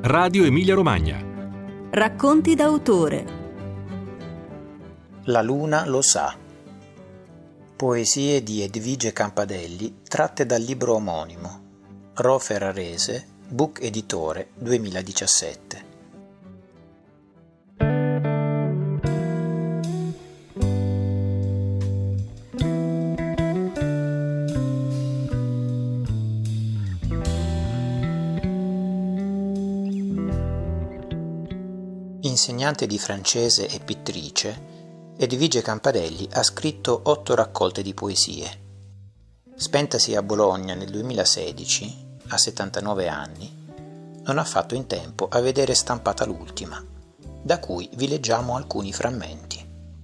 Radio Emilia-Romagna. Racconti d'autore. La luna lo sa. Poesie di Edvige Campadelli tratte dal libro omonimo. Ro Ferrarese, Book Editore 2017. Insegnante di francese e pittrice, Edvige Campadelli ha scritto 8 raccolte di poesie. Spentasi a Bologna nel 2016, a 79 anni, non ha fatto in tempo a vedere stampata l'ultima, da cui vi leggiamo alcuni frammenti.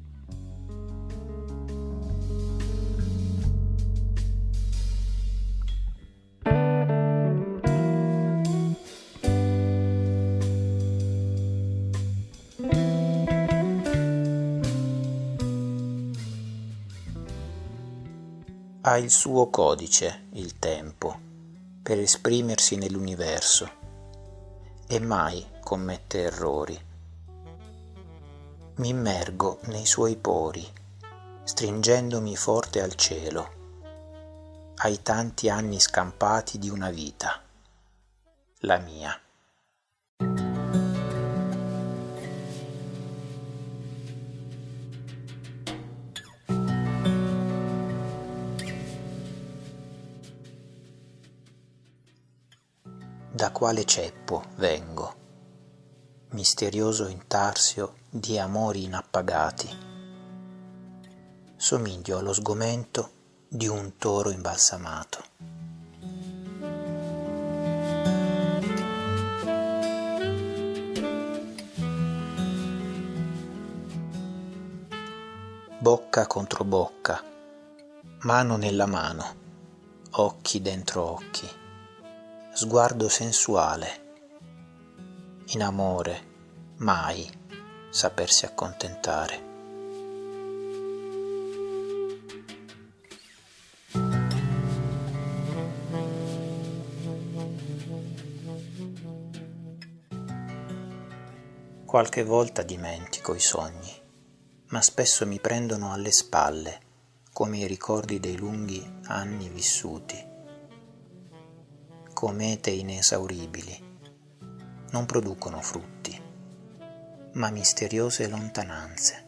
Ha il suo codice, il tempo, per esprimersi nell'universo e mai commette errori. Mi immergo nei suoi pori, stringendomi forte al cielo, ai tanti anni scampati di una vita, la mia. Da quale ceppo vengo, misterioso intarsio di amori inappagati? Somiglio allo sgomento di un toro imbalsamato. Bocca contro bocca, mano nella mano, occhi dentro occhi. Sguardo sensuale, in amore mai sapersi accontentare. Qualche volta dimentico i sogni, ma spesso mi prendono alle spalle come i ricordi dei lunghi anni vissuti. Comete inesauribili, non producono frutti, ma misteriose lontananze.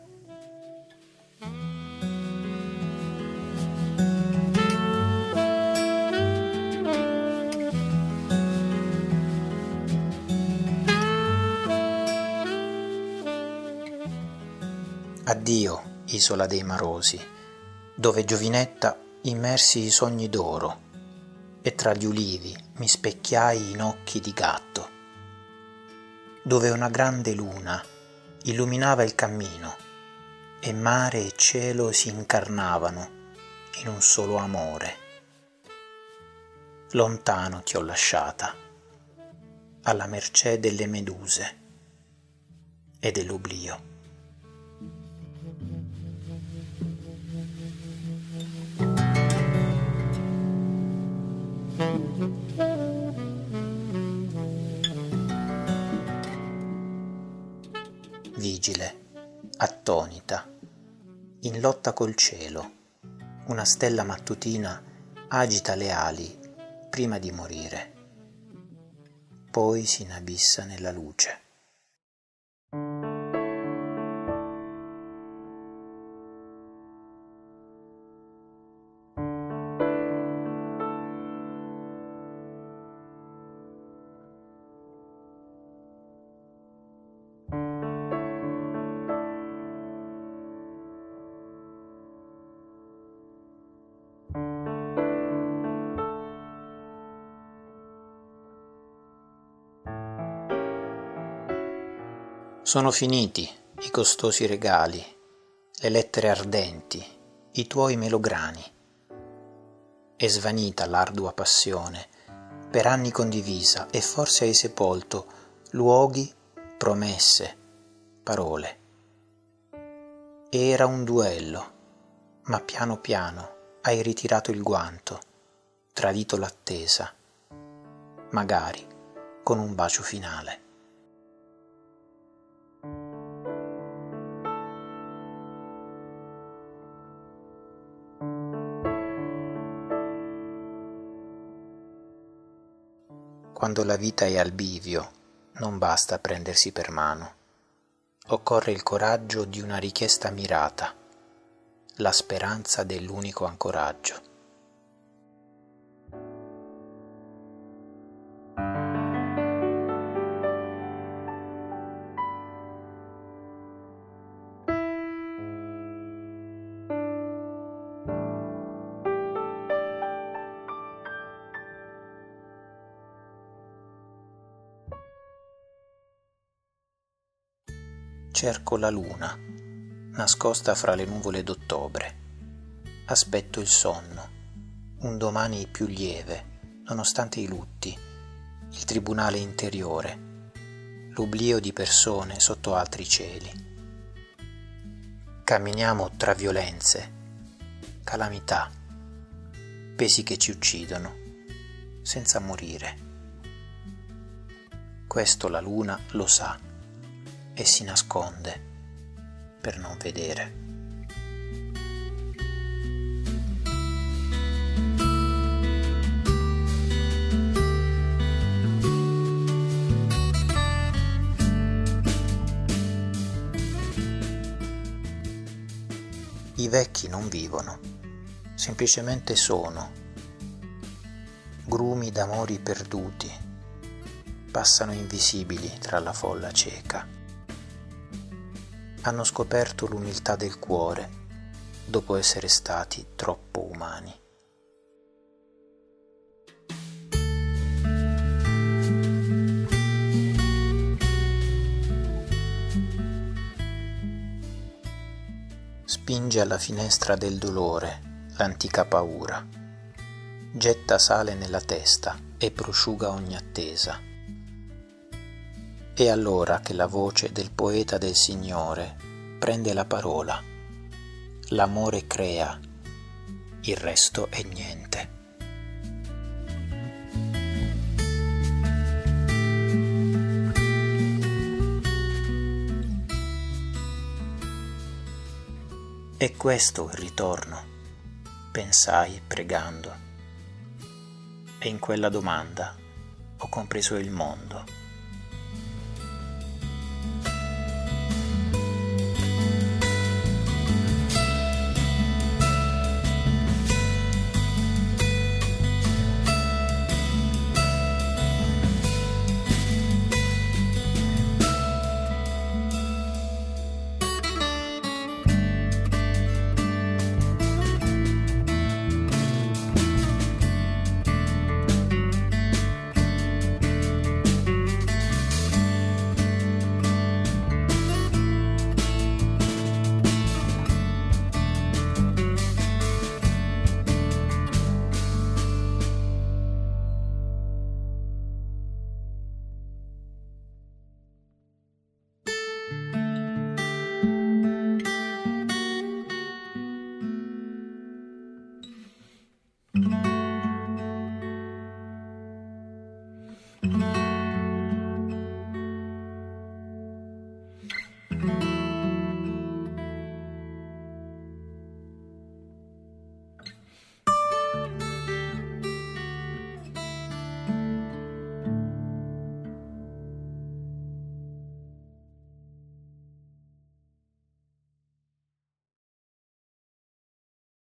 Addio, isola dei marosi, dove giovinetta immersi i sogni d'oro, e tra gli ulivi mi specchiai in occhi di gatto, dove una grande luna illuminava il cammino e mare e cielo si incarnavano in un solo amore. Lontano ti ho lasciata, alla mercé delle meduse e dell'oblio. Vigile, attonita, in lotta col cielo, una stella mattutina agita le ali prima di morire, poi si inabissa nella luce. Sono finiti i costosi regali, le lettere ardenti, i tuoi melograni. È svanita l'ardua passione, per anni condivisa, e forse hai sepolto luoghi, promesse, parole. Era un duello, ma piano piano hai ritirato il guanto, tradito l'attesa, magari con un bacio finale. Quando la vita è al bivio, non basta prendersi per mano. Occorre il coraggio di una richiesta mirata, la speranza dell'unico ancoraggio. Cerco la luna, nascosta fra le nuvole d'ottobre. Aspetto il sonno, un domani più lieve, nonostante i lutti, il tribunale interiore, l'oblio di persone sotto altri cieli. Camminiamo tra violenze, calamità, pesi che ci uccidono, senza morire. Questo la luna lo sa e si nasconde per non vedere. I vecchi non vivono, semplicemente sono, grumi d'amori perduti, passano invisibili tra la folla cieca. Hanno scoperto l'umiltà del cuore dopo essere stati troppo umani. Spinge alla finestra del dolore l'antica paura, getta sale nella testa e prosciuga ogni attesa. È allora che la voce del poeta del Signore prende la parola. L'amore crea, il resto è niente. È questo il ritorno, pensai pregando. E in quella domanda ho compreso il mondo.